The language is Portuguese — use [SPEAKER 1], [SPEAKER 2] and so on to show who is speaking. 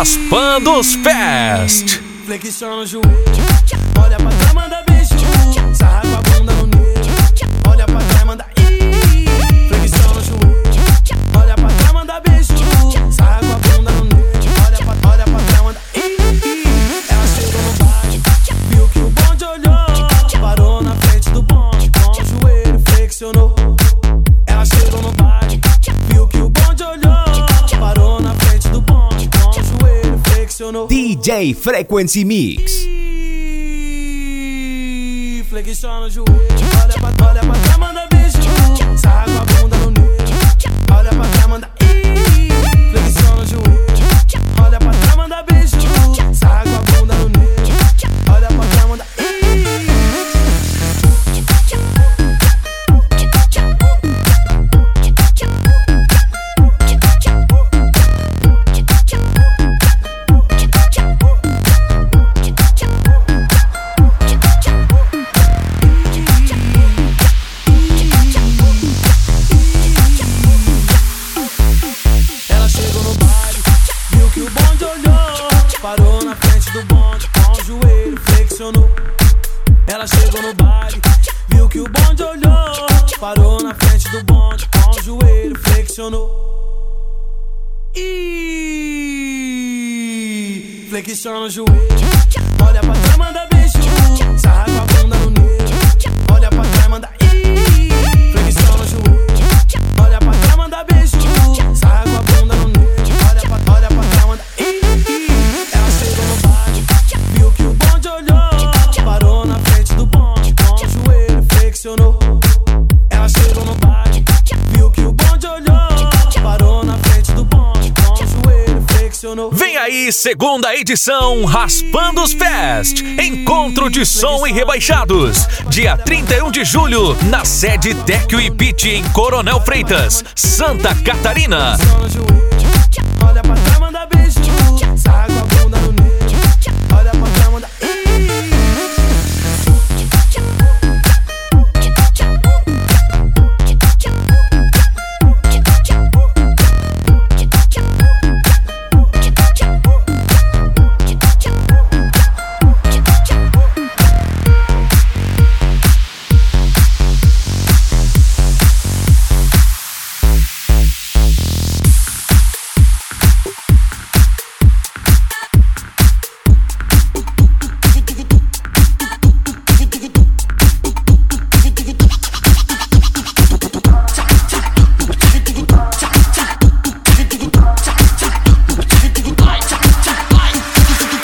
[SPEAKER 1] Raspando os Fest.
[SPEAKER 2] Flexiona o joelho, olha pra trás, manda beijo. Sarra com a bunda no neiro, olha pra trás, manda flexiona o joelho, olha pra trás, manda beijo. Sarra com a bunda no neiro, olha pra trás, manda Ela chegou no baile, viu que o bonde olhou, parou na frente do bonde, com o joelho flexionou. Ela chegou no baile, viu que o bonde olhou, parou na frente do bonde, com o joelho flexionou.
[SPEAKER 3] DJ Frequency Mix.
[SPEAKER 2] Flexiona o joelho, olha pra trás, manda beijo. Sarra com a bunda no neiro, olha pra trás, manda flexiona o joelho, olha pra trás, manda beijo. Sarra com a bunda no neiro, olha pra trás, manda parou na frente do bonde, com o joelho flexionou. Ela chegou no baile, viu que o bonde olhou, parou na frente do bonde, com o joelho flexionou. Flexiona o joelho, olha pra trás, manda beijo. Sarra com a bunda no neiro, olha pra trás, manda flexiona o joelho, olha pra trás, manda beijo. Sarra com a bunda no neiro, olha pra trás, manda viu que o bonde olhou, parou na frente do bonde, com o joelho flexionou. Ela chegou no baile, viu que o bonde olhou, parou na frente do bonde, com o joelho flexionou.
[SPEAKER 1] Vem aí, segunda edição Raspando os Fest. Encontro de som e rebaixados. Dia 31 de julho, na sede Tecno e Beat em Coronel Freitas, Santa Catarina.